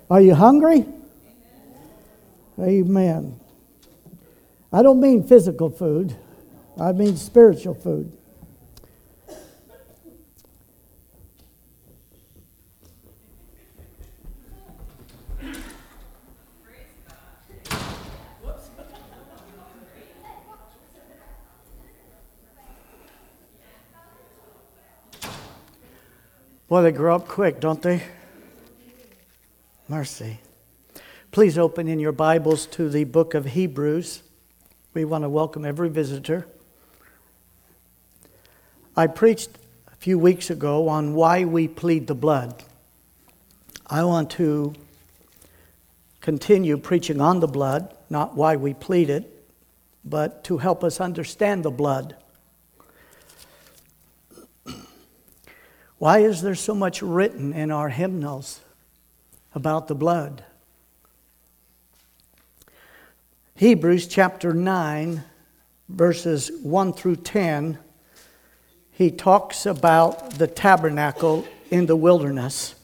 Are you hungry? Amen. I don't mean physical food. I mean spiritual food. Boy, they grow up quick, don't they? Mercy. Please open in your Bibles to the book of Hebrews. We want to welcome every visitor. I preached a few weeks ago on why we plead the blood. I want to continue preaching on the blood, not why we plead it, but to help us understand the blood. Why is there so much written in our hymnals about the blood? Hebrews chapter 9, verses 1 through 10, he talks about the tabernacle in the wilderness.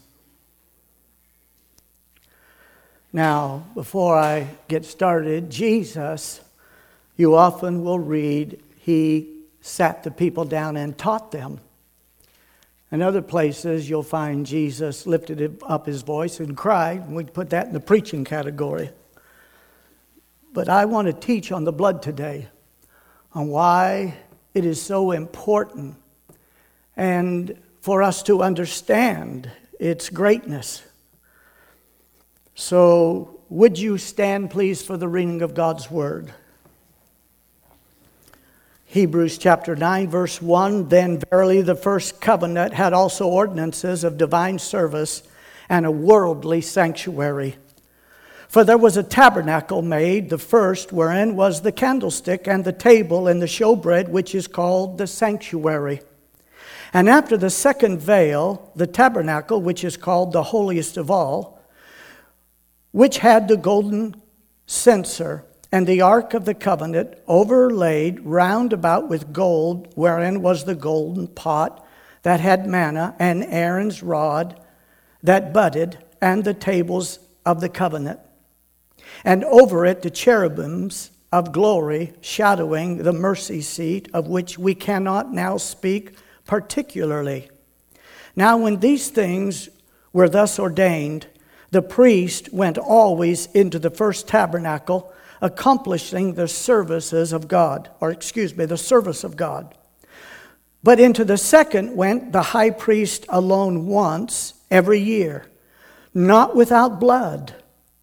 Now, before I get started, Jesus, you often will read, he sat the people down and taught them. In other places, you'll find Jesus lifted up his voice and cried. And we'd put that in the preaching category. But I want to teach on the blood today, on why it is so important and for us to understand its greatness. So, would you stand, please, for the reading of God's Word? Hebrews chapter 9, verse 1, Then verily the first covenant had also ordinances of divine service and a worldly sanctuary. For there was a tabernacle made, the first, wherein was the candlestick and the table and the showbread, which is called the sanctuary. And after the second veil, the tabernacle, which is called the holiest of all, which had the golden censer, and the ark of the covenant overlaid round about with gold, wherein was the golden pot that had manna, and Aaron's rod that budded, and the tables of the covenant. And over it the cherubims of glory, shadowing the mercy seat, of which we cannot now speak particularly. Now when these things were thus ordained, the priest went always into the first tabernacle, accomplishing the services of God, the service of God. But into the second went the high priest alone once every year, not without blood,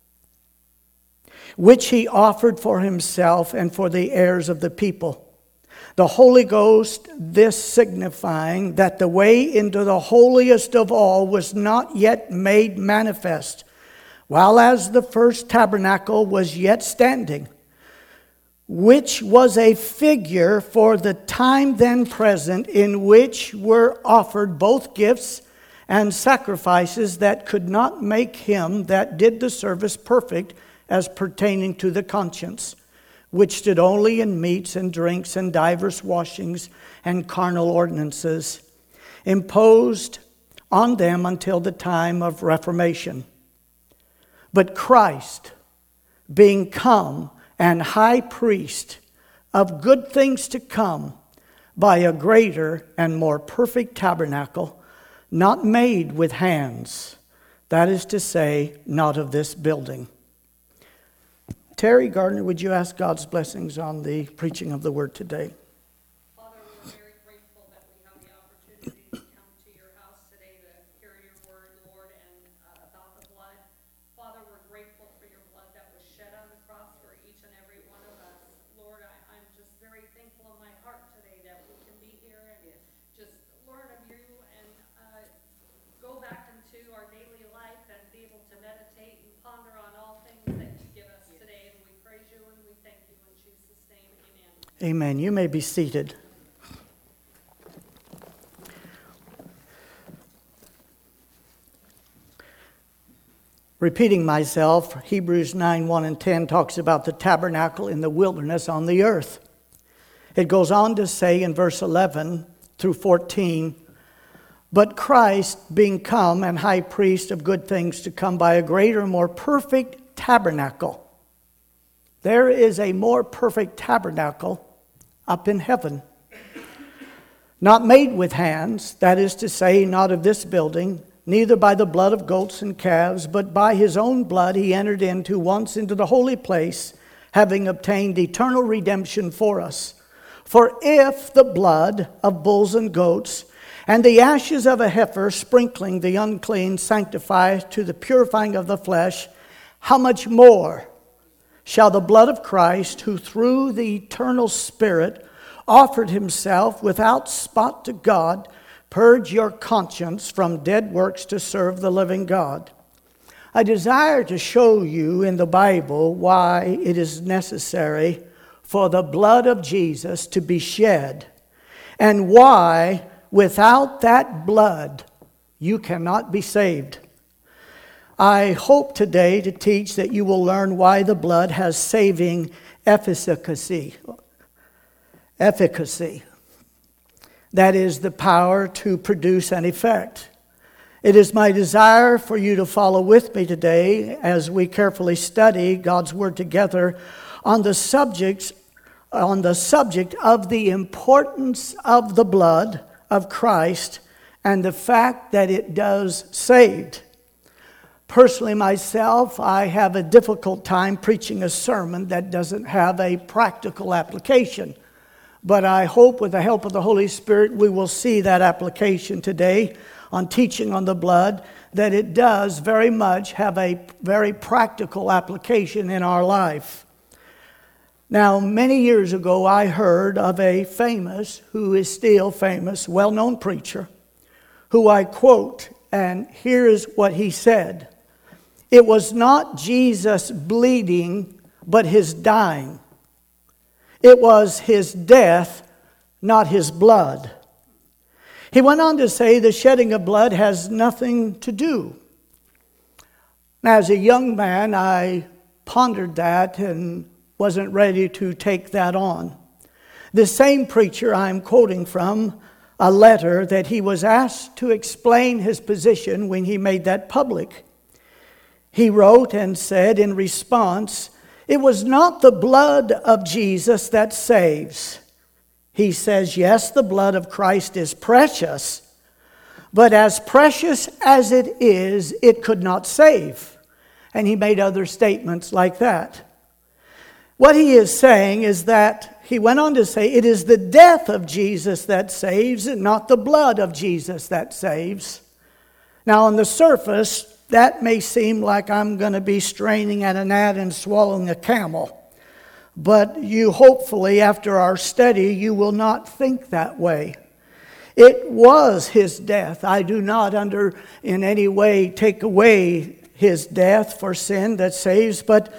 which he offered for himself and for the heirs of the people. The Holy Ghost, this signifying that the way into the holiest of all was not yet made manifest, while as the first tabernacle was yet standing, which was a figure for the time then present, in which were offered both gifts and sacrifices that could not make him that did the service perfect as pertaining to the conscience, which stood only in meats and drinks and divers washings and carnal ordinances, imposed on them until the time of Reformation. But Christ, being come and high priest of good things to come, by a greater and more perfect tabernacle, not made with hands, that is to say, not of this building. Terry Gardner, would you ask God's blessings on the preaching of the word today? Father, we're very grateful that we have the opportunity to come to your house today to hear your word, Lord, and about the blood. Father, we're grateful for your blood that was shed on the cross for each and every one of us. Lord, I'm just very thankful in my heart today that we can be here and just learn of you and go back into our daily life and be able to meditate and ponder on all things that you give us today. And we praise you and we thank you in Jesus' name. Amen. Amen. You may be seated. Repeating myself, Hebrews 9, 1 and 10 talks about the tabernacle in the wilderness on the earth. It goes on to say in verse 11 through 14, but Christ being come and high priest of good things to come by a greater and more perfect tabernacle. There is a more perfect tabernacle up in heaven, not made with hands, that is to say, not of this building, neither by the blood of goats and calves, but by his own blood he entered into once into the holy place, having obtained eternal redemption for us. For if the blood of bulls and goats and the ashes of a heifer sprinkling the unclean sanctify to the purifying of the flesh, how much more shall the blood of Christ, who through the eternal Spirit offered himself without spot to God, purge your conscience from dead works to serve the living God. I desire to show you in the Bible why it is necessary for the blood of Jesus to be shed, and why without that blood you cannot be saved. I hope today to teach that you will learn why the blood has saving efficacy. That is the power to produce an effect. It is my desire for you to follow with me today as we carefully study God's Word together on the subject of the importance of the blood of Christ and the fact that it does save. Personally, myself, I have a difficult time preaching a sermon that doesn't have a practical application. But I hope with the help of the Holy Spirit we will see that application today on teaching on the blood, that it does very much have a very practical application in our life. Now, many years ago, I heard of a famous, who is still famous, well-known preacher, who I quote, and here is what he said. It was not Jesus bleeding, but his dying. It was his death, not his blood. He went on to say the shedding of blood has nothing to do. As a young man, I pondered that and wasn't ready to take that on. The same preacher I'm quoting from a letter that he was asked to explain his position when he made that public. He wrote and said in response, it was not the blood of Jesus that saves. He says, yes, the blood of Christ is precious, but as precious as it is, it could not save. And he made other statements like that. What he is saying is that, he went on to say, it is the death of Jesus that saves, and not the blood of Jesus that saves. Now, on the surface, that may seem like I'm going to be straining at a gnat and swallowing a camel. But you hopefully, after our study, you will not think that way. It was his death. I do not in any way take away his death for sin that saves, but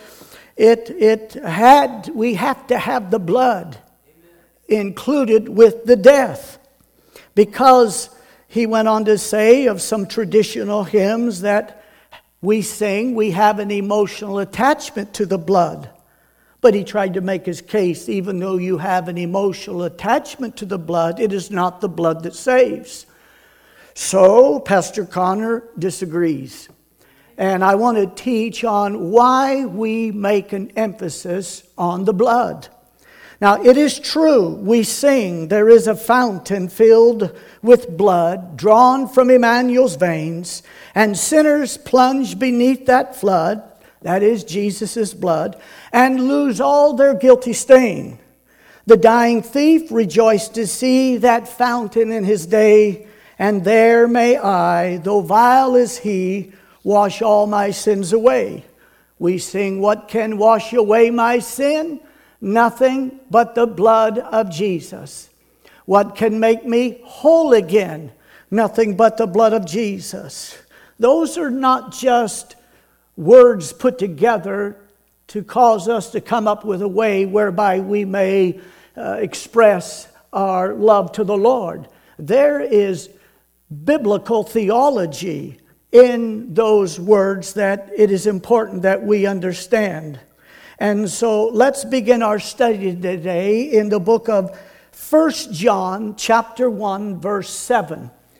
we have to have the blood included with the death. Because he went on to say of some traditional hymns that we sing, we have an emotional attachment to the blood. But he tried to make his case, even though you have an emotional attachment to the blood, it is not the blood that saves. So, Pastor Connor disagrees. And I want to teach on why we make an emphasis on the blood. Now, it is true, we sing, there is a fountain filled with blood drawn from Emmanuel's veins, and sinners plunge beneath that flood, that is Jesus' blood, and lose all their guilty stain. The dying thief rejoiced to see that fountain in his day, and there may I, though vile is he, wash all my sins away. We sing, what can wash away my sin? Nothing but the blood of Jesus. What can make me whole again? Nothing but the blood of Jesus. Those are not just words put together to cause us to come up with a way whereby we may express our love to the Lord. There is biblical theology in those words that it is important that we understand. And so let's begin our study today in the book of 1 John chapter 1, verse 7.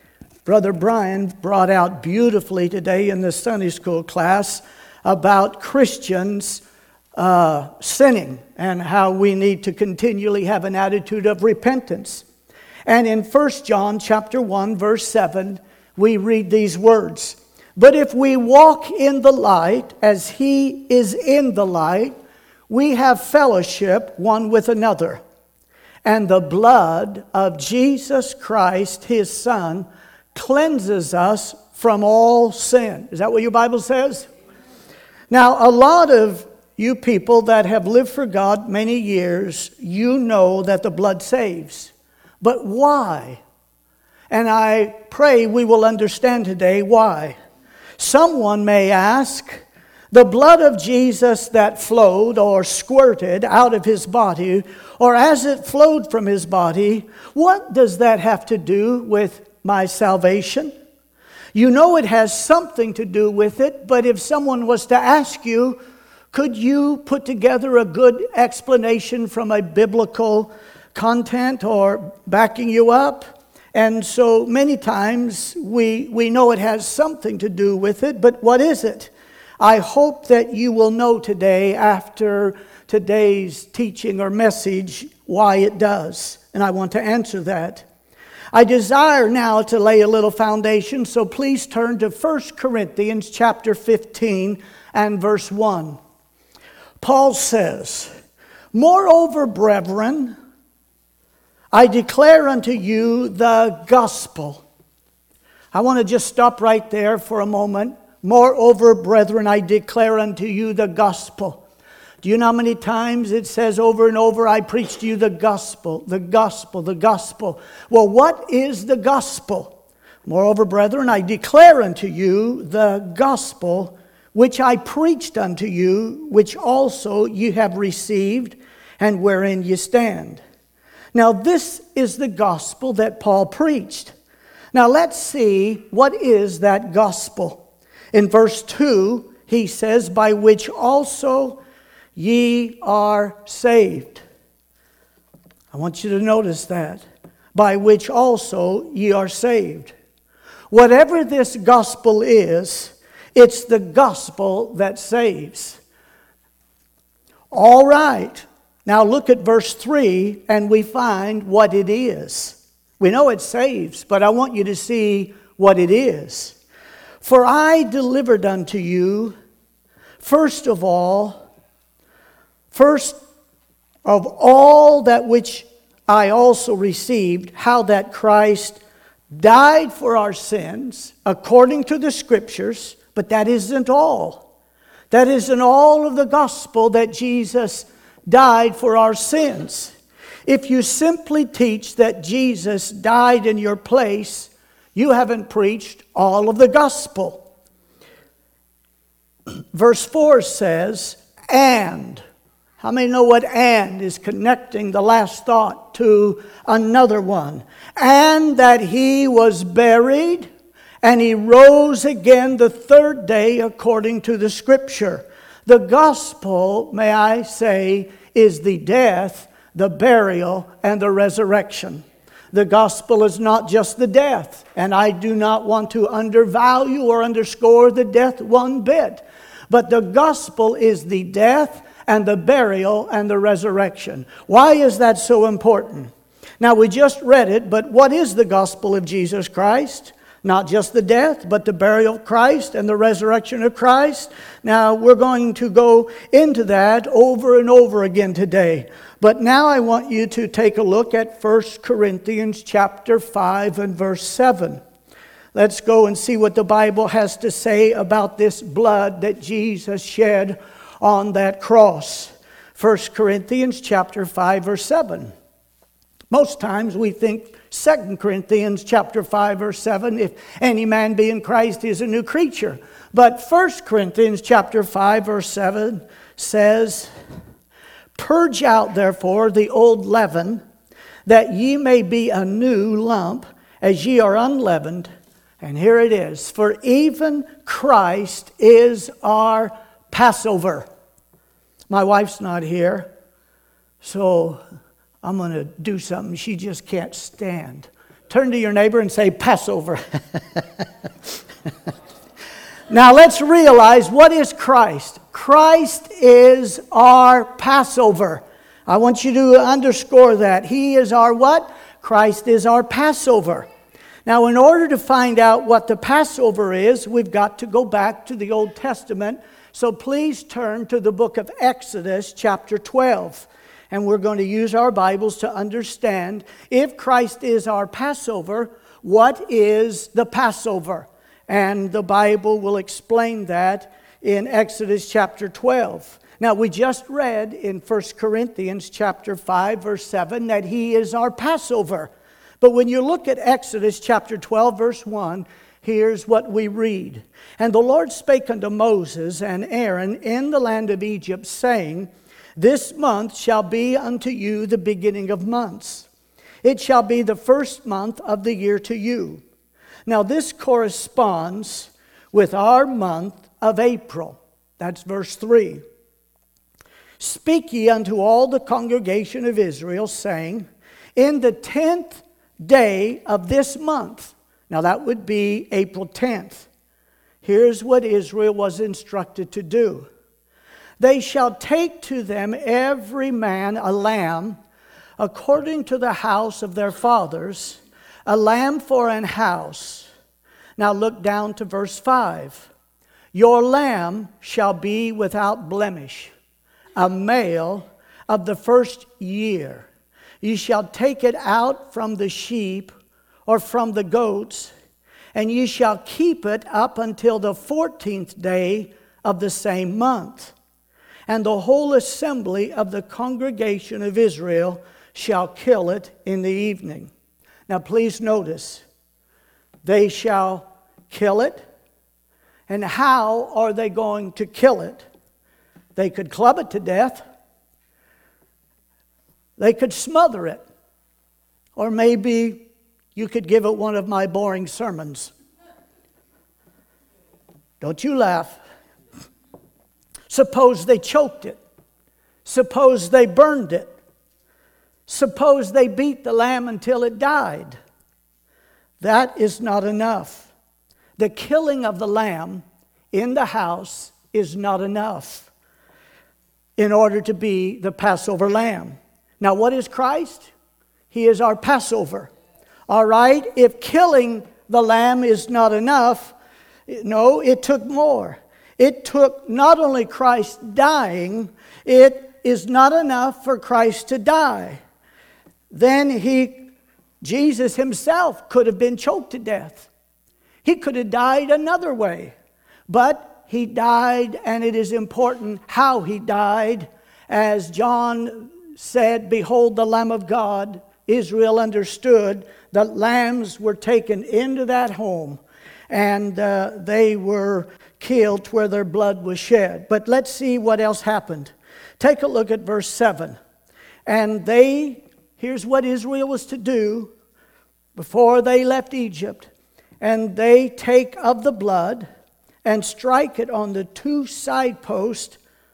Brother Brian brought out beautifully today in the Sunday school class about Christians sinning and how we need to continually have an attitude of repentance. And in 1 John chapter 1, verse 7, we read these words, "But if we walk in the light as he is in the light, we have fellowship one with another. And the blood of Jesus Christ, his Son, cleanses us from all sin." Is that what your Bible says? Now, a lot of you people that have lived for God many years, you know that the blood saves. But why? And I pray we will understand today why. Someone may ask, the blood of Jesus that flowed or squirted out of his body, or as it flowed from his body, what does that have to do with my salvation? You know it has something to do with it, but if someone was to ask you, could you put together a good explanation from a biblical content or backing you up? And so many times we know it has something to do with it, but what is it? I hope that you will know today after today's teaching or message why it does. And I want to answer that. I desire now to lay a little foundation, so please turn to 1 Corinthians chapter 15 and verse 1. Paul says, "Moreover, brethren, I declare unto you the gospel." I want to just stop right there for a moment. Moreover, brethren, I declare unto you the gospel. Do you know how many times it says over and over, I preach to you the gospel, the gospel, the gospel. Well, what is the gospel? Moreover, brethren, I declare unto you the gospel which I preached unto you, which also you have received, and wherein you stand. Now, this is the gospel that Paul preached. Now, let's see what is that gospel. In verse 2, he says, by which also ye are saved. I want you to notice that. By which also ye are saved. Whatever this gospel is, it's the gospel that saves. All right. Now look at verse 3 and we find what it is. We know it saves, but I want you to see what it is. For I delivered unto you, first of all that which I also received, how that Christ died for our sins according to the Scriptures, but that isn't all. That isn't all of the gospel that Jesus died for our sins. If you simply teach that Jesus died in your place, you haven't preached all of the gospel. Verse 4 says, and. How many know what and is connecting the last thought to another one? And that he was buried, and he rose again the third day according to the Scripture. The gospel, may I say, is the death, the burial, and the resurrection. The gospel is not just the death, and I do not want to undervalue or underscore the death one bit. But the gospel is the death and the burial and the resurrection. Why is that so important? Now, we just read it, but what is the gospel of Jesus Christ? Not just the death, but the burial of Christ and the resurrection of Christ. Now, we're going to go into that over and over again today. But now I want you to take a look at 1 Corinthians chapter 5 and verse 7. Let's go and see what the Bible has to say about this blood that Jesus shed on that cross. 1 Corinthians chapter 5 verse 7. Most times we think 2 Corinthians chapter 5 verse 7, if any man be in Christ, he is a new creature. But 1 Corinthians chapter 5 verse 7 says, purge out therefore the old leaven, that ye may be a new lump, as ye are unleavened. And here it is, for even Christ is our Passover. My wife's not here, so I'm going to do something she just can't stand. Turn to your neighbor and say, Passover. Now let's realize, what is Christ? Christ is our Passover. I want you to underscore that. He is our what? Christ is our Passover. Now, in order to find out what the Passover is, we've got to go back to the Old Testament. So please turn to the book of Exodus, chapter 12. And we're going to use our Bibles to understand, if Christ is our Passover, what is the Passover? And the Bible will explain that in Exodus chapter 12. Now, we just read in 1 Corinthians chapter 5, verse 7, that He is our Passover. But when you look at Exodus chapter 12, verse 1, here's what we read. And the Lord spake unto Moses and Aaron in the land of Egypt, saying, This month shall be unto you the beginning of months. It shall be the first month of the year to you. Now this corresponds with our month of April. That's verse 3. Speak ye unto all the congregation of Israel, saying, In the 10th day of this month. Now that would be April 10th. Here's what Israel was instructed to do. They shall take to them every man a lamb, according to the house of their fathers, a lamb for an house. Now look down to verse 5. Your lamb shall be without blemish, a male of the first year. You shall take it out from the sheep or from the goats, and ye shall keep it up until the 14th day of the same month. And the whole assembly of the congregation of Israel shall kill it in the evening. Now please notice, they shall kill it. And how are they going to kill it? They could club it to death. They could smother it. Or maybe you could give it one of my boring sermons. Don't you laugh. Suppose they choked it. Suppose they burned it. Suppose they beat the lamb until it died. That is not enough. The killing of the lamb in the house is not enough in order to be the Passover lamb. Now, what is Christ? He is our Passover. All right? If killing the lamb is not enough, no, it took more. It took not only Christ dying, it is not enough for Christ to die. Then Jesus himself could have been choked to death. He could have died another way. But he died, and it is important how he died. As John said, Behold the Lamb of God. Israel understood that lambs were taken into that home, and they were killed where their blood was shed. But let's see what else happened. Take a look at verse 7. And here's what Israel was to do before they left Egypt. And they take of the blood and strike it on the two side posts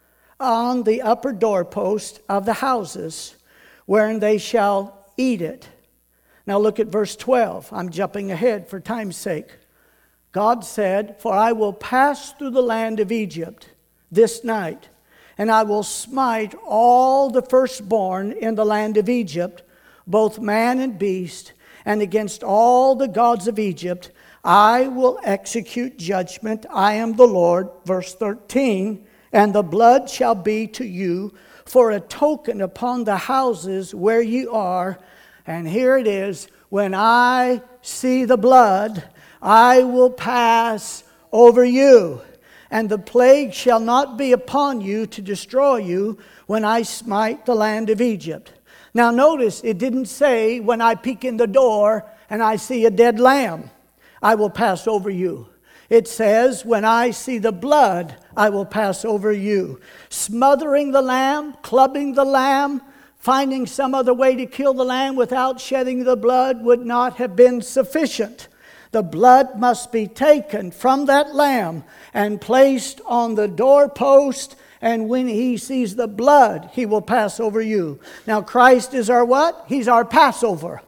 on the upper doorpost of the houses, wherein they shall eat it. Now look at verse 12. I'm jumping ahead for time's sake. God said, For I will pass through the land of Egypt this night, and I will smite all the firstborn in the land of Egypt, both man and beast, and against all the gods of Egypt I will execute judgment. I am the Lord. Verse 13, And the blood shall be to you for a token upon the houses where ye are. And here it is, when I see the blood, I will pass over you, and the plague shall not be upon you to destroy you when I smite the land of Egypt. Now notice, it didn't say when I peek in the door and I see a dead lamb, I will pass over you. It says, when I see the blood, I will pass over you. Smothering the lamb, clubbing the lamb, finding some other way to kill the lamb without shedding the blood would not have been sufficient. The blood must be taken from that lamb and placed on the doorpost, and when he sees the blood, he will pass over you. Now Christ is our what? He's our Passover.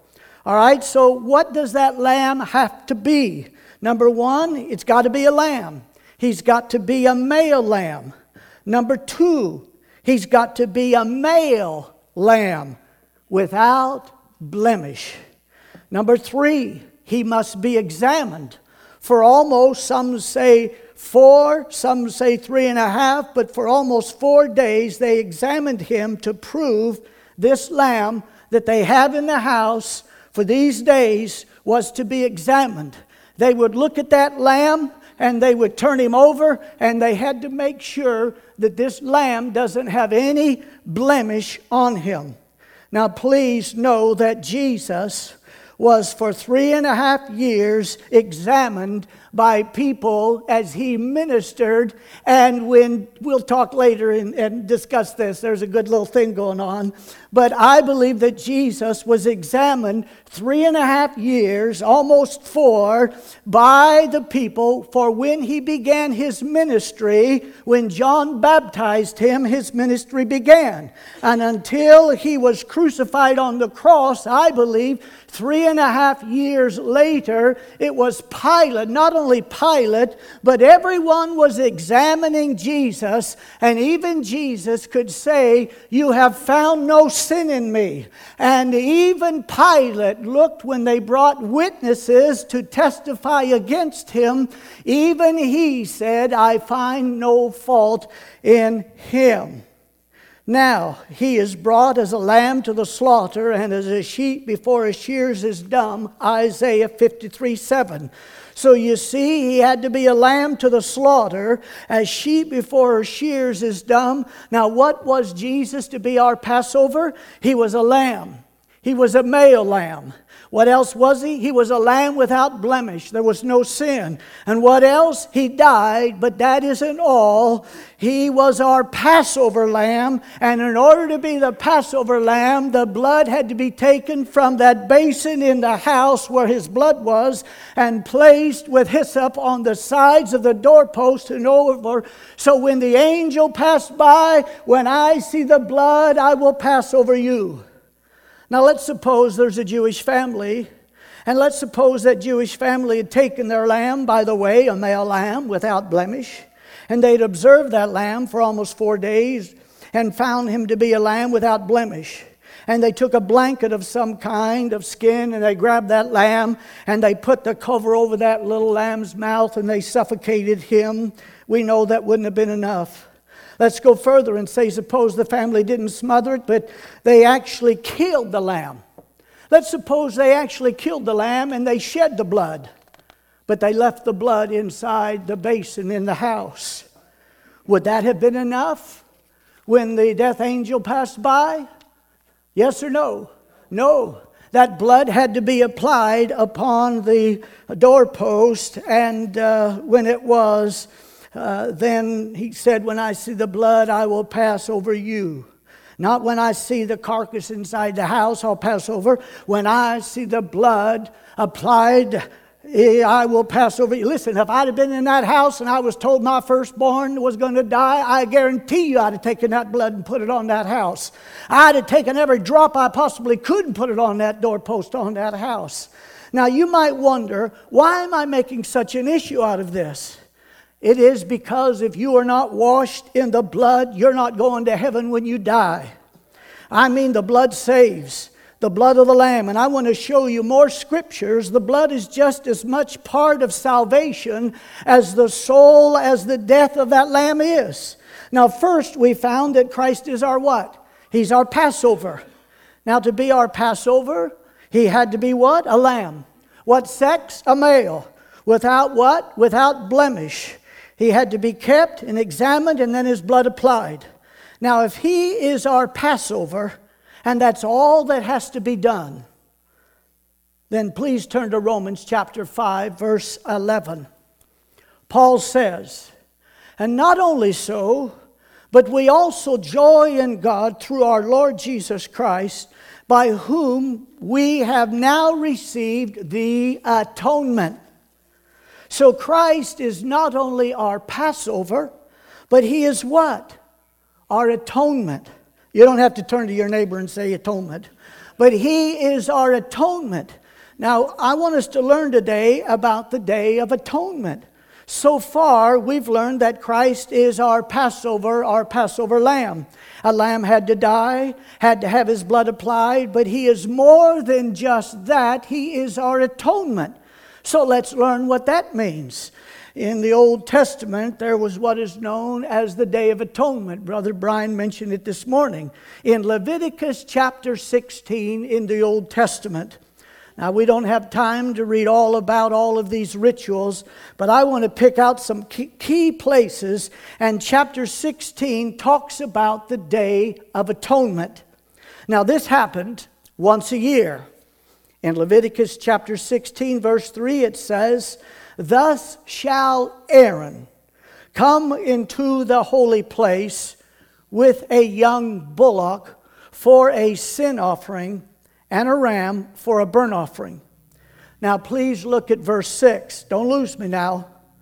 All right, so what does that lamb have to be? Number one, it's got to be a lamb. He's got to be a male lamb. Number two, he's got to be a male lamb without blemish. Number three, he must be examined for almost, some say 4, some say 3.5, but for almost 4 days they examined him to prove this lamb that they have in the house for these days was to be examined. They would look at that lamb and they would turn him over, and they had to make sure that this lamb doesn't have any blemish on him. Now please know that Jesus was for 3.5 years examined by people as he ministered. And when we'll talk later and discuss this, there's a good little thing going on. But I believe that Jesus was examined 3.5 years, almost 4, by the people. For when he began his ministry, when John baptized him, his ministry began. And until he was crucified on the cross, I believe 3.5 years later, it was Pilate, not only Pilate, but everyone was examining Jesus, and even Jesus could say, "You have found no sin in me." And even Pilate looked when they brought witnesses to testify against him. Even he said, "I find no fault in him." Now, he is brought as a lamb to the slaughter, and as a sheep before his shears is dumb, Isaiah 53:7. So you see, he had to be a lamb to the slaughter, as sheep before her shears is dumb. Now, what was Jesus to be our Passover? He was a lamb. He was a male lamb. What else was he? He was a lamb without blemish. There was no sin. And what else? He died, but that isn't all. He was our Passover lamb, and in order to be the Passover lamb, the blood had to be taken from that basin in the house where his blood was and placed with hyssop on the sides of the doorpost and over. So when the angel passed by, "When I see the blood, I will pass over you." Now let's suppose there's a Jewish family, and let's suppose that Jewish family had taken their lamb, by the way, a male lamb without blemish, and they'd observed that lamb for almost 4 days and found him to be a lamb without blemish. And they took a blanket of some kind of skin, and they grabbed that lamb, and they put the cover over that little lamb's mouth, and they suffocated him. We know that wouldn't have been enough. Let's go further and say, suppose the family didn't smother it, but they actually killed the lamb. Let's suppose they actually killed the lamb and they shed the blood, but they left the blood inside the basin in the house. Would that have been enough when the death angel passed by? Yes or no? No. That blood had to be applied upon the doorpost, and when it was... then he said, "When I see the blood, I will pass over you." Not when I see the carcass inside the house, I'll pass over. When I see the blood applied, I will pass over you. Listen, if I'd have been in that house and I was told my firstborn was going to die, I guarantee you I'd have taken that blood and put it on that house. I'd have taken every drop I possibly could and put it on that doorpost on that house. Now you might wonder, why am I making such an issue out of this? It is because if you are not washed in the blood, you're not going to heaven when you die. I mean, the blood saves, the blood of the Lamb. And I want to show you more scriptures. The blood is just as much part of salvation as the soul, as the death of that Lamb is. Now, first we found that Christ is our what? He's our Passover. Now, to be our Passover, he had to be what? A lamb. What sex? A male. Without what? Without blemish. He had to be kept and examined and then his blood applied. Now, if he is our Passover, and that's all that has to be done, then please turn to Romans chapter 5, verse 11. Paul says, "And not only so, but we also joy in God through our Lord Jesus Christ, by whom we have now received the atonement." So Christ is not only our Passover, but he is what? Our atonement. You don't have to turn to your neighbor and say atonement. but He is our atonement. Now, I want us to learn today about the Day of Atonement. So far, we've learned that Christ is our Passover lamb. A lamb had to die, had to have His blood applied, but He is more than just that. He is our atonement. So let's learn what that means. In the Old Testament, there was what is known as the Day of Atonement. Brother Brian mentioned it this morning. In Leviticus chapter 16 in the Old Testament. Now, we don't have time to read all about all of these rituals, but I want to pick out some key places, and chapter 16 talks about the Day of Atonement. Now, this happened once a year. In Leviticus chapter 16, verse 3, it says, "Thus shall Aaron come into the holy place with a young bullock for a sin offering and a ram for a burnt offering." Now please look at verse 6. Don't lose me now.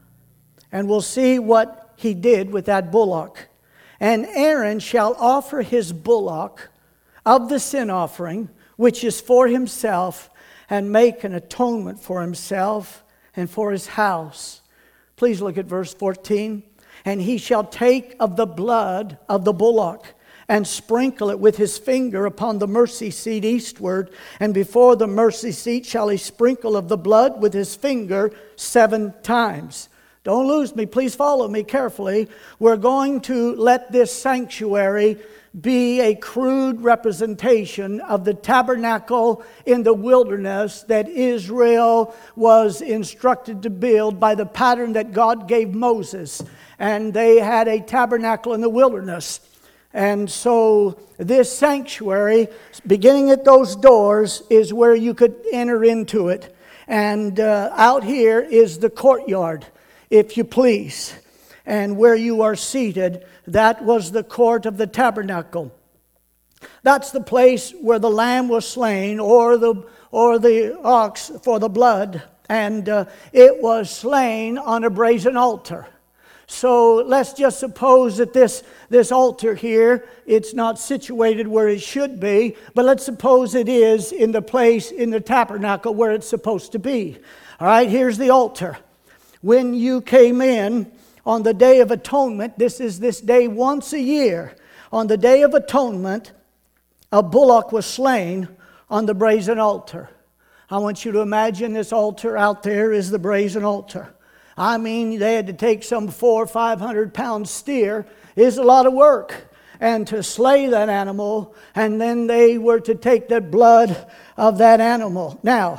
And we'll see what he did with that bullock. "And Aaron shall offer his bullock of the sin offering, which is for himself, and make an atonement for himself and for his house." Please look at verse 14. "And he shall take of the blood of the bullock and sprinkle it with his finger upon the mercy seat eastward, and before the mercy seat shall he sprinkle of the blood with his finger 7 times. Don't lose me. Please follow me carefully. We're going to let this sanctuary be a crude representation of the tabernacle in the wilderness that Israel was instructed to build by the pattern that God gave Moses. And they had a tabernacle in the wilderness. And so this sanctuary, beginning at those doors, is where you could enter into it. And out here is the courtyard, if you please. And where you are seated, that was the court of the tabernacle. That's the place where the lamb was slain, or the ox for the blood. And it was slain on a brazen altar. So let's just suppose that this altar here, it's not situated where it should be, but let's suppose it is in the place in the tabernacle where it's supposed to be. All right, here's the altar. When you came in on the Day of Atonement, this day once a year, on the Day of Atonement, a bullock was slain on the brazen altar. I want you to imagine this altar out there is the brazen altar. I mean, they had to take some 400 or 500 pound steer. It's a lot of work. And to slay that animal, and then they were to take the blood of that animal. Now,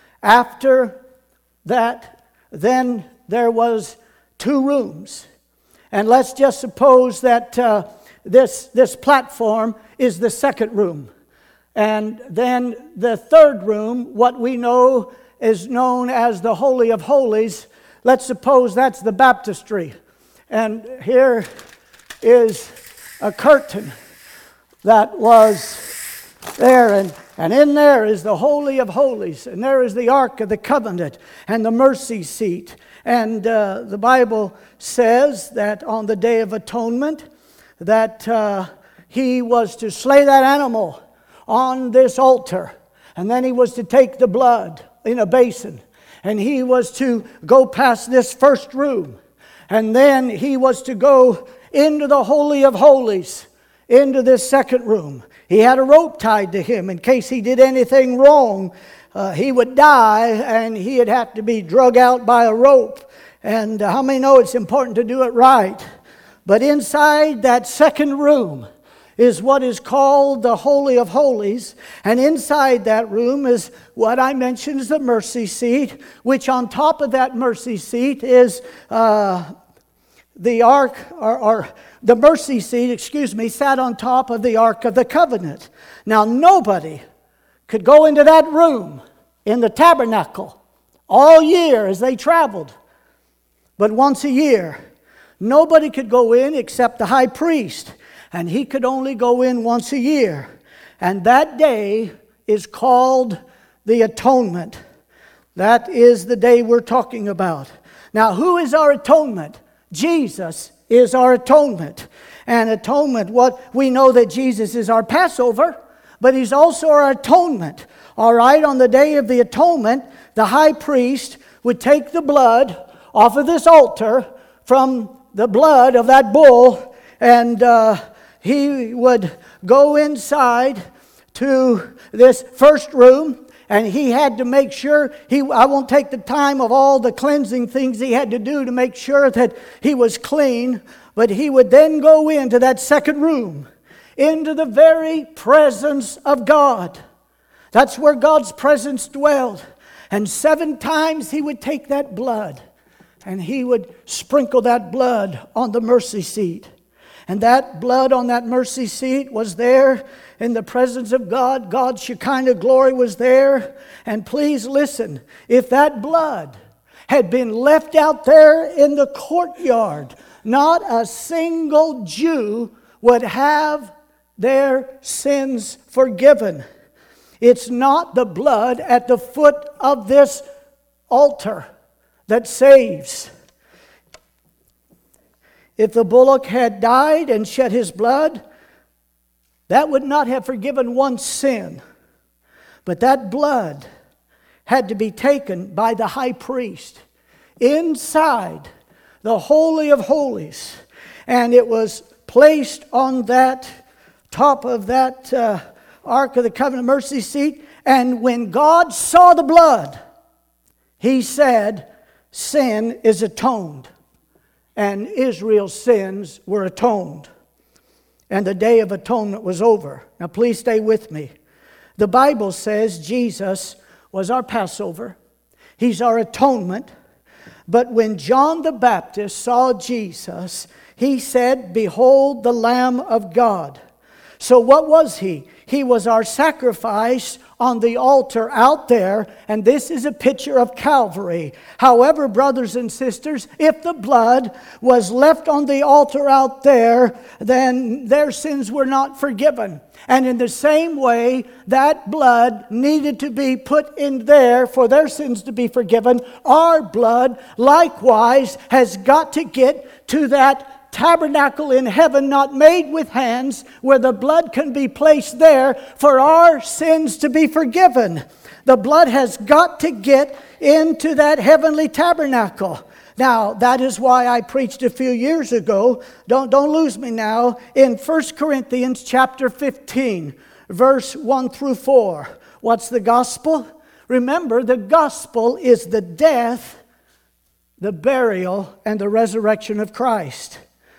after that, then there was 2 rooms. And let's just suppose that this platform is the second room. And then the third room, what we know is known as the Holy of Holies. Let's suppose that's the baptistry. And here is a curtain that was there. And in there is the Holy of Holies. And there is the Ark of the Covenant and the mercy seat. And the Bible says that on the Day of Atonement, that he was to slay that animal on this altar. And then he was to take the blood in a basin. And he was to go past this first room. And then he was to go into the Holy of Holies, into this second room. He had a rope tied to him in case he did anything wrong. He would die, and he'd have to be drug out by a rope. And how many know it's important to do it right? But inside that second room is what is called the Holy of Holies. And inside that room is what I mentioned is the mercy seat, which on top of that mercy seat is the ark, or the mercy seat, sat on top of the Ark of the Covenant. Now, nobody could go into that room in the tabernacle all year as they traveled. But once a year, nobody could go in except the high priest. And he could only go in once a year. And that day is called the Atonement. That is the day we're talking about. Now, who is our atonement? Jesus is our atonement. And atonement, what we know that Jesus is our Passover. but He's also our atonement. All right, on the Day of the Atonement, the high priest would take the blood off of this altar from the blood of that bull, and he would go inside to this first room, and he had to make sure, I won't take the time of all the cleansing things he had to do to make sure that he was clean, but he would then go into that second room, into the very presence of God. That's where God's presence dwelled. And 7 times he would take that blood and he would sprinkle that blood on the mercy seat. And that blood on that mercy seat was there in the presence of God. God's Shekinah glory was there. And please listen, if that blood had been left out there in the courtyard, not a single Jew would have their sins forgiven. It's not the blood at the foot of this altar that saves. If the bullock had died and shed his blood, that would not have forgiven one sin. But that blood had to be taken by the high priest inside the Holy of Holies. And it was placed on that top of that Ark of the Covenant mercy seat. And when God saw the blood, He said, sin is atoned. And Israel's sins were atoned. And the Day of Atonement was over. Now please stay with me. The Bible says Jesus was our Passover. He's our atonement. But when John the Baptist saw Jesus, he said, "Behold the Lamb of God." So what was He? He was our sacrifice on the altar out there, and this is a picture of Calvary. However, brothers and sisters, if the blood was left on the altar out there, then their sins were not forgiven. And in the same way, that blood needed to be put in there for their sins to be forgiven. Our blood, likewise, has got to get to that tabernacle in heaven, not made with hands, where the blood can be placed there for our sins to be forgiven. The blood has got to get into that heavenly tabernacle. Now, that is why I preached a few years ago, don't lose me now, in 1 Corinthians chapter 15, verse 1 through 4. What's the gospel? Remember, the gospel is the death, the burial, and the resurrection of Christ.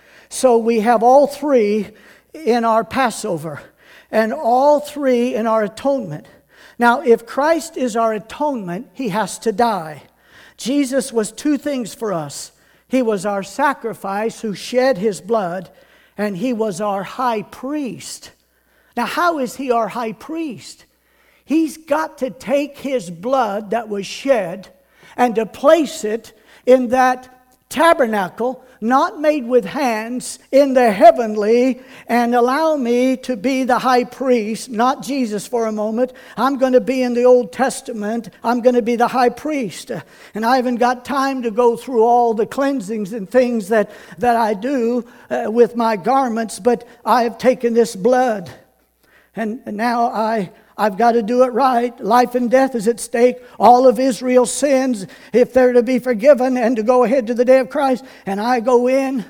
So we have all three in our Passover and all three in our atonement. Now, if Christ is our atonement, He has to die. Jesus was 2 things for us. He was our sacrifice who shed His blood, and He was our high priest. Now, how is He our high priest? He's got to take His blood that was shed and to place it in that tabernacle, not made with hands, in the heavenly, and allow me to be the high priest, not Jesus for a moment. I'm going to be in the Old Testament. I'm going to be the high priest. And I haven't got time to go through all the cleansings and things that I do with my garments, but I have taken this blood. And now I've got to do it right. Life and death is at stake. All of Israel's sins, if they're to be forgiven and to go ahead to the day of Christ. And I go in,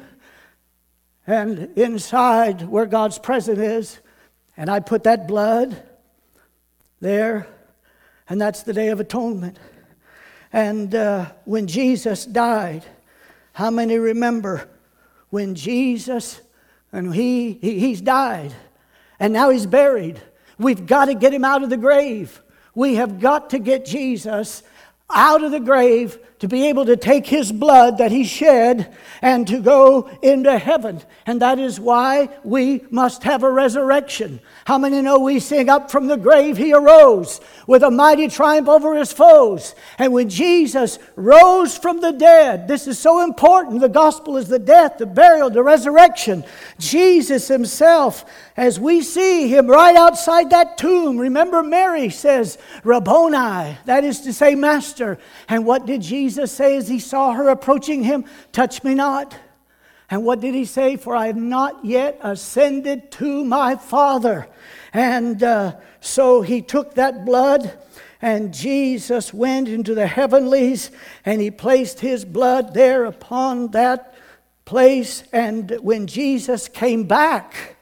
and inside where God's presence is, and I put that blood there, and that's the Day of Atonement. And when Jesus died, how many remember when Jesus, and he's died, and now He's buried. We've got to get Him out of the grave. We have got to get Jesus out of the grave to be able to take His blood that He shed and to go into heaven. And that is why we must have a resurrection. How many know we sing, "Up from the grave He arose with a mighty triumph over His foes"? And when Jesus rose from the dead, this is so important. The gospel is the death, the burial, the resurrection. Jesus Himself, as we see Him right outside that tomb, remember Mary says, "Rabboni," that is to say, Master. And what did Jesus say as He saw her approaching Him? "Touch me not, And what did he say? For I have not yet ascended to my Father. And so he took that blood, and Jesus went into the heavenlies, and he placed his blood there upon that place. And when Jesus came back,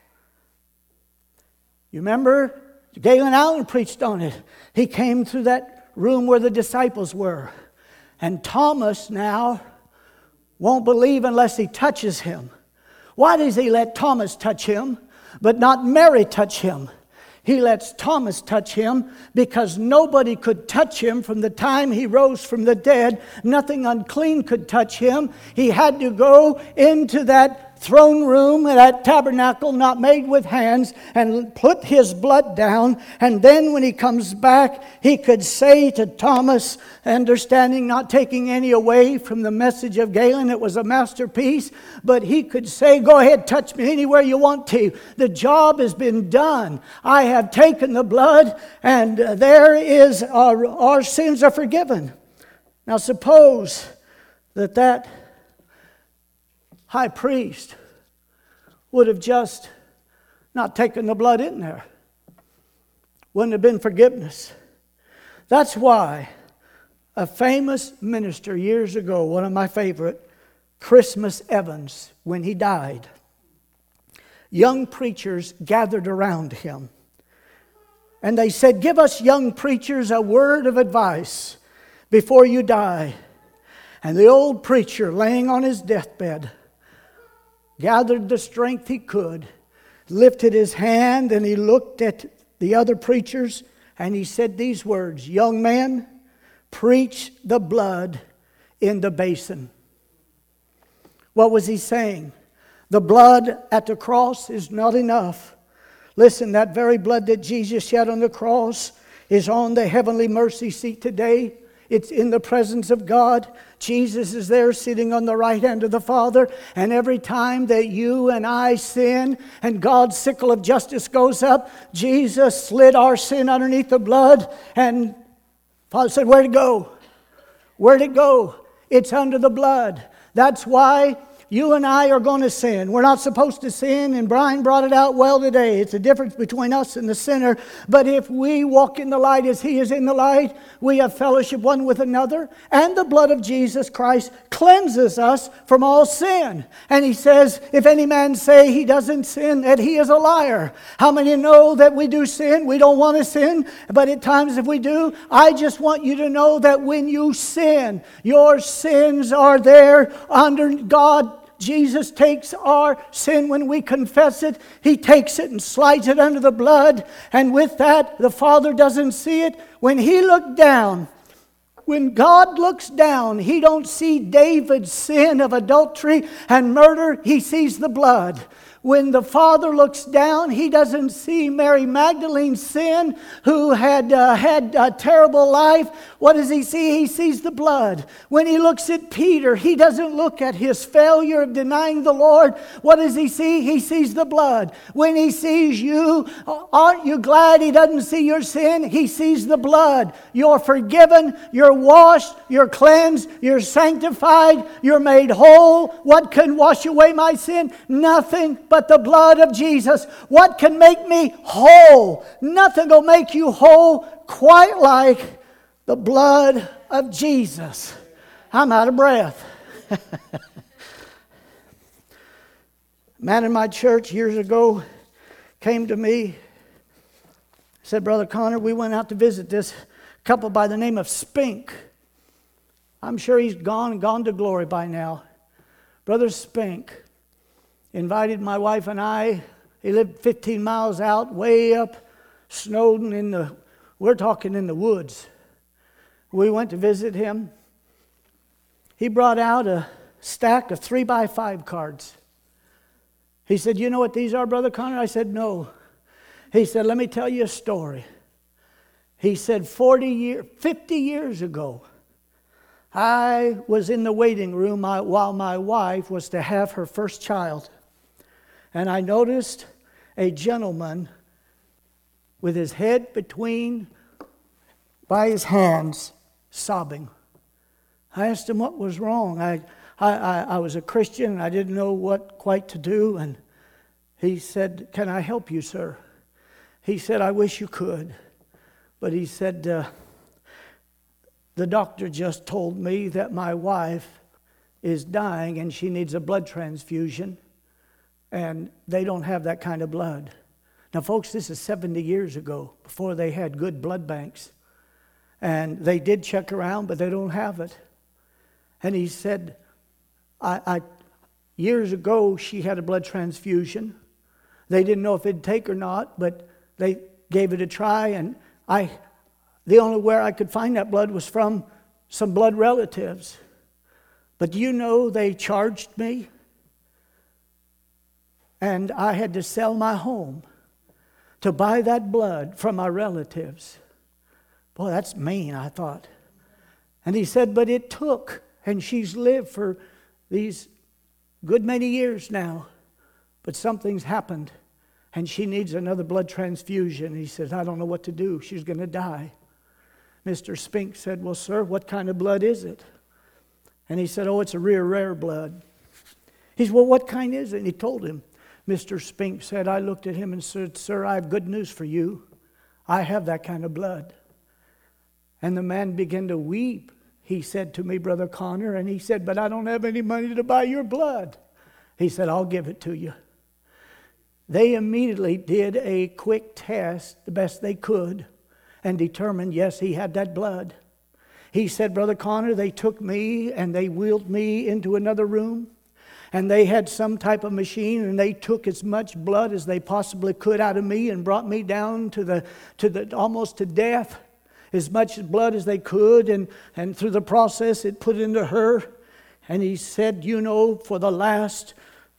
you remember, Galen Allen preached on it. He came through that room where the disciples were. And Thomas now won't believe unless he touches him. Why does he let Thomas touch him, but not Mary touch him? He lets Thomas touch him because nobody could touch him from the time he rose from the dead. Nothing unclean could touch him. He had to go into that throne room, that tabernacle not made with hands, and put his blood down. And then when he comes back, he could say to Thomas, understanding, not taking any away from the message of Galen, it was a masterpiece, but he could say, go ahead, touch me anywhere you want to. The job has been done. I have taken the blood, and there is our sins are forgiven. Now suppose that high priest would have just not taken the blood in there. Wouldn't have been forgiveness. That's why a famous minister years ago, one of my favorite, Christmas Evans, when he died, young preachers gathered around him. And they said, give us young preachers a word of advice before you die. And the old preacher, laying on his deathbed, gathered the strength he could, lifted his hand, and he looked at the other preachers, and he said these words, young man, preach the blood in the basin. What was he saying? The blood at the cross is not enough. Listen, that very blood that Jesus shed on the cross is on the heavenly mercy seat today. It's in the presence of God. Jesus is there sitting on the right hand of the Father. And every time that you and I sin and God's sickle of justice goes up, Jesus slid our sin underneath the blood. And Father said, where'd it go? Where'd it go? It's under the blood. That's why you and I are going to sin. We're not supposed to sin, and Brian brought it out well today. It's the difference between us and the sinner. But if we walk in the light as He is in the light, we have fellowship one with another, and the blood of Jesus Christ cleanses us from all sin. And He says, if any man say he doesn't sin, that he is a liar. How many know that we do sin? We don't want to sin, but at times if we do, I just want you to know that when you sin, your sins are there under God. Jesus takes our sin when we confess it. He takes it and slides it under the blood. And with that, the Father doesn't see it. When He looked down, when God looks down, He don't see David's sin of adultery and murder. He sees the blood. When the Father looks down, He doesn't see Mary Magdalene's sin, who had a terrible life. What does He see? He sees the blood. When He looks at Peter, He doesn't look at his failure of denying the Lord. What does He see? He sees the blood. When He sees you, aren't you glad He doesn't see your sin? He sees the blood. You're forgiven, you're washed, you're cleansed, you're sanctified, you're made whole. What can wash away my sin? Nothing but the blood of Jesus. What can make me whole? Nothing will make you whole quite like the blood of Jesus. I'm out of breath. A man in my church years ago came to me, said, Brother Connor, we went out to visit this couple by the name of Spink. I'm sure he's gone to glory by now. Brother Spink invited my wife and I. He lived 15 miles out, way up Snowden we're talking in the woods. We went to visit him. He brought out a stack of 3x5 cards. He said, you know what these are, Brother Connor? I said, no. He said, let me tell you a story. He said, 50 years ago, I was in the waiting room while my wife was to have her first child. And I noticed a gentleman with his head by his hands, sobbing. I asked him what was wrong. I I was a Christian and I didn't know what quite to do. And he said, "Can I help you, sir?" He said, "I wish you could." But he said, "The doctor just told me that my wife is dying and she needs a blood transfusion. And they don't have that kind of blood." Now, folks, this is 70 years ago, before they had good blood banks. And they did check around, but they don't have it. And he said, years ago, she had a blood transfusion. They didn't know if it'd take or not, but they gave it a try. And the only where I could find that blood was from some blood relatives. But do you know they charged me? And I had to sell my home to buy that blood from my relatives. Boy, that's mean, I thought. And he said, but it took, and she's lived for these good many years now, but something's happened, and she needs another blood transfusion. He says, I don't know what to do. She's going to die. Mr. Spink said, well, sir, what kind of blood is it? And he said, oh, it's a real rare blood. He said, well, what kind is it? And he told him. Mr. Spink said, I looked at him and said, sir, I have good news for you. I have that kind of blood. And the man began to weep. He said to me, Brother Connor, and he said, but I don't have any money to buy your blood. He said, I'll give it to you. They immediately did a quick test, the best they could, and determined, yes, he had that blood. He said, Brother Connor, they took me and they wheeled me into another room. And they had some type of machine, and they took as much blood as they possibly could out of me and brought me down to the almost to death, as much blood as they could. And through the process, it put into her. And he said, you know, for the last,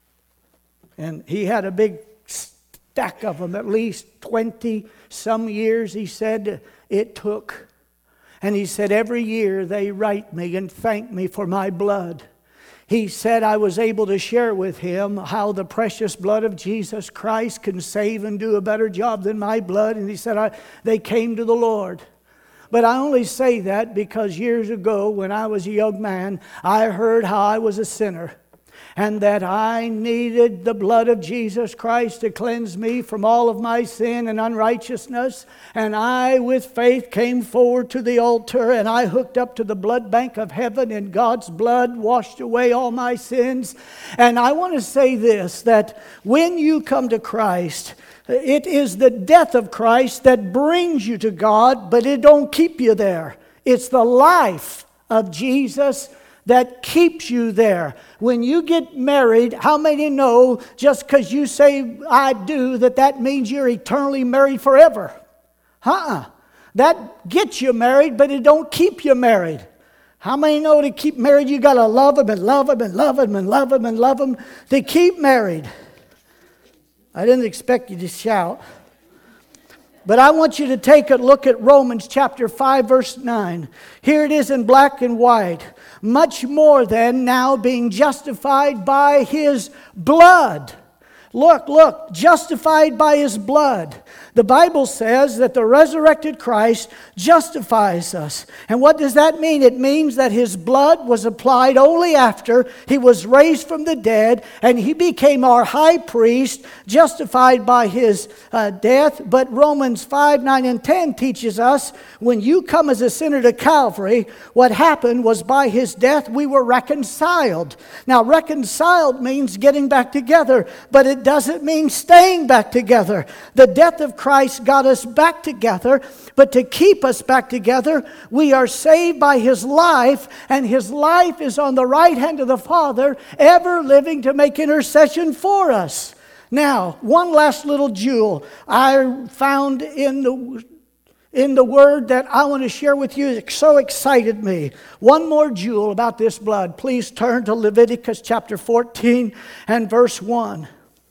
and he had a big stack of them, at least 20 some years, he said it took. And he said, every year they write me and thank me for my blood. He said I was able to share with him how the precious blood of Jesus Christ can save and do a better job than my blood. And he said they came to the Lord. But I only say that because years ago when I was a young man, I heard how I was a sinner. And that I needed the blood of Jesus Christ to cleanse me from all of my sin and unrighteousness. And I, with faith, came forward to the altar, and I hooked up to the blood bank of heaven, and God's blood washed away all my sins. And I want to say this, that when you come to Christ, it is the death of Christ that brings you to God, but it don't keep you there. It's the life of Jesus that keeps you there. When you get married, how many know just because you say, I do, that means you're eternally married forever? That gets you married, but it don't keep you married. How many know to keep married, you got to love them and love them and love them and love them and love them to keep married? I didn't expect you to shout. But I want you to take a look at Romans chapter 5, verse 9. Here it is in black and white. Much more than now being justified by his blood. Look, justified by his blood. The Bible says that the resurrected Christ justifies us. And what does that mean? It means that his blood was applied only after he was raised from the dead, and he became our high priest, justified by his death. But Romans 5, 9, and 10 teaches us when you come as a sinner to Calvary, what happened was by his death we were reconciled. Now, reconciled means getting back together, but it doesn't mean staying back together. The death of Christ got us back together, but to keep us back together, we are saved by his life, and his life is on the right hand of the Father, ever living to make intercession for us. Now, one last little jewel I found in the word that I want to share with you. It so excited me. One more jewel about this blood. Please turn to Leviticus chapter 14 and verse 1.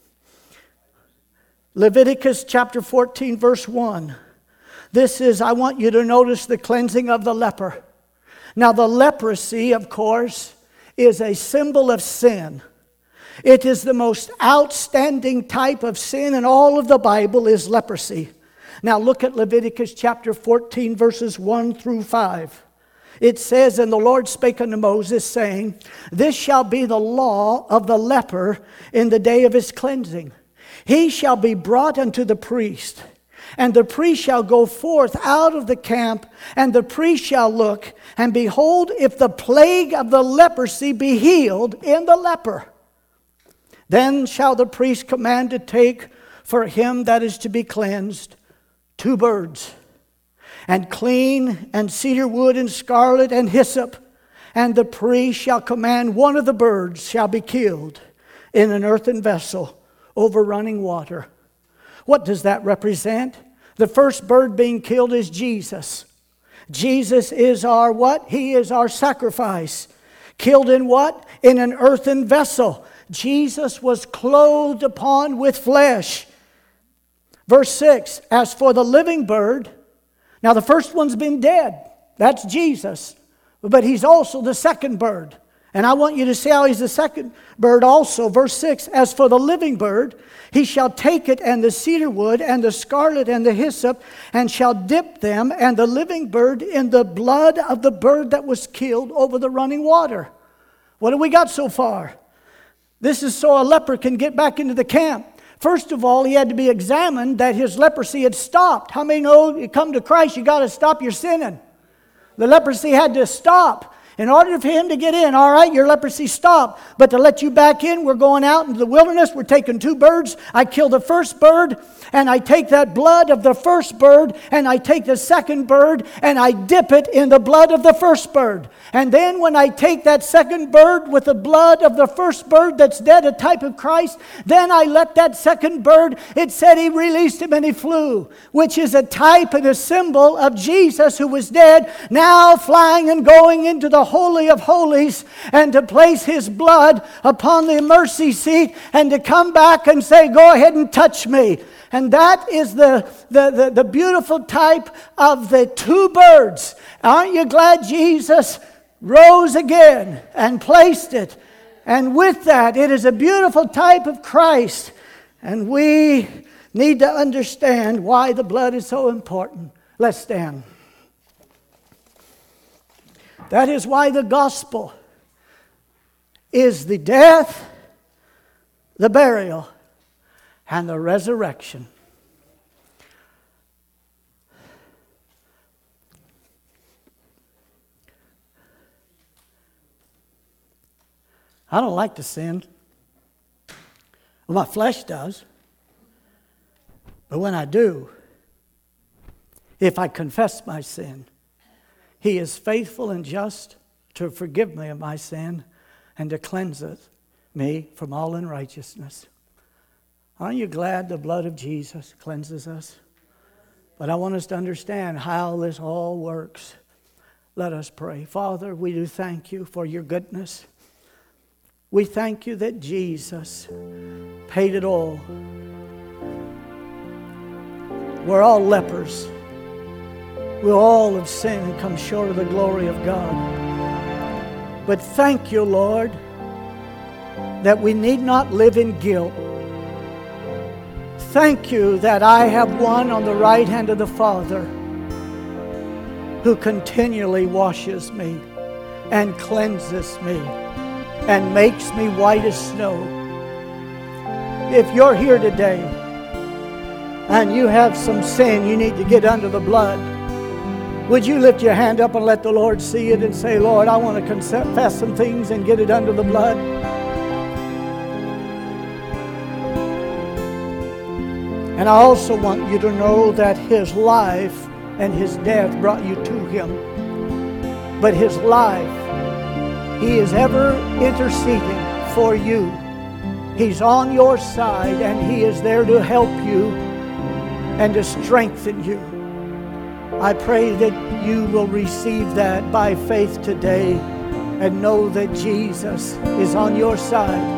Leviticus chapter 14, verse 1. This is, I want you to notice the cleansing of the leper. Now, the leprosy, of course, is a symbol of sin. It is the most outstanding type of sin in all of the Bible is leprosy. Now, look at Leviticus chapter 14, verses 1 through 5. it says, "And the Lord spake unto Moses, saying, This shall be the law of the leper in the day of his cleansing. He shall be brought unto the priest, and the priest shall go forth out of the camp, and the priest shall look, and behold, if the plague of the leprosy be healed in the leper, then shall the priest command to take for him that is to be cleansed 2 birds, and clean, and cedar wood, and scarlet, and hyssop. And the priest shall command one of the birds shall be killed in an earthen vessel over running water." What does that represent? The first bird being killed is Jesus. Jesus is our what? He is our sacrifice. Killed in what? In an earthen vessel. Jesus was clothed upon with flesh. Verse 6, "As for the living bird," now the first one's been dead. That's Jesus. But he's also the second bird. And I want you to see how he's the second bird also. Verse 6, "As for the living bird, he shall take it and the cedar wood and the scarlet and the hyssop, and shall dip them and the living bird in the blood of the bird that was killed over the running water." What have we got so far? This is so a leper can get back into the camp. First of all, he had to be examined that his leprosy had stopped. How many know you come to Christ, you got to stop your sinning? The leprosy had to stop. In order for him to get in, all right, your leprosy stopped. But to let you back in, we're going out into the wilderness. We're taking 2 birds. I kill the first bird, and I take that blood of the first bird, and I take the second bird, and I dip it in the blood of the first bird. And then when I take that second bird with the blood of the first bird that's dead, a type of Christ, then I let that second bird, it said he released him and he flew, which is a type and a symbol of Jesus who was dead, now flying and going into the Holy of Holies, and to place his blood upon the mercy seat, and to come back and say, "Go ahead and touch me." And that is the beautiful type of the 2 birds. Aren't you glad Jesus rose again and placed it? And with that, it is a beautiful type of Christ. And we need to understand why the blood is so important. Let's stand. That is why the gospel is the death, the burial, and the resurrection. I don't like to sin. Well, my flesh does. But when I do, if I confess my sin, He is faithful and just to forgive me of my sin and to cleanse me from all unrighteousness. Aren't you glad the blood of Jesus cleanses us? But I want us to understand how this all works. Let us pray. Father, we do thank you for your goodness. We thank you that Jesus paid it all. We're all lepers. We all have sinned and come short of the glory of God. But thank you, Lord, that we need not live in guilt. Thank you that I have one on the right hand of the Father who continually washes me and cleanses me and makes me white as snow. If you're here today and you have some sin you need to get under the blood, would you lift your hand up and let the Lord see it and say, Lord, I want to confess some things and get it under the blood? And I also want you to know that His life and His death brought you to Him. But His life, He is ever interceding for you. He's on your side and He is there to help you and to strengthen you. I pray that you will receive that by faith today and know that Jesus is on your side.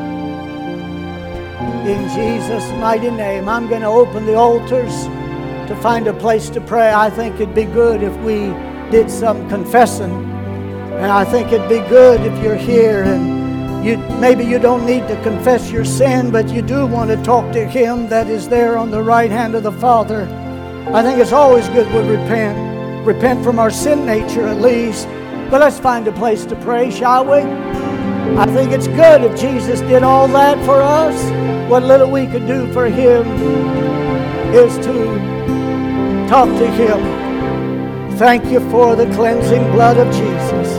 In Jesus' mighty name, I'm going to open the altars to find a place to pray. I think it'd be good if we did some confessing. And I think it'd be good if you're here and maybe you don't need to confess your sin, but you do want to talk to Him that is there on the right hand of the Father. I think it's always good we repent from our sin nature at least, But let's find a place to pray, shall we? I think it's good if Jesus did all that for us. What little we could do for Him is to talk to Him. Thank you for the cleansing blood of Jesus.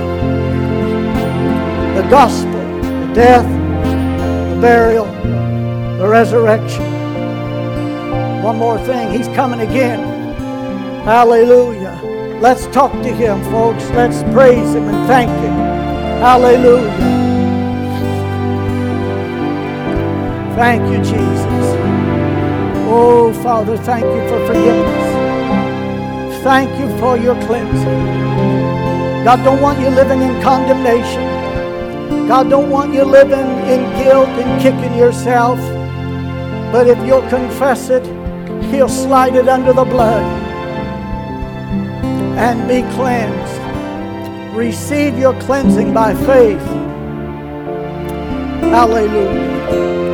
The gospel, the death, the burial, the resurrection. One more thing, He's coming again. Hallelujah. Let's talk to Him, folks. Let's praise Him and thank Him. Hallelujah. Thank you, Jesus. Oh, Father, thank you for forgiveness. Thank you for your cleansing. God don't want you living in condemnation. God don't want you living in guilt and kicking yourself. But if you'll confess it, He'll slide it under the blood and be cleansed. Receive your cleansing by faith. Hallelujah.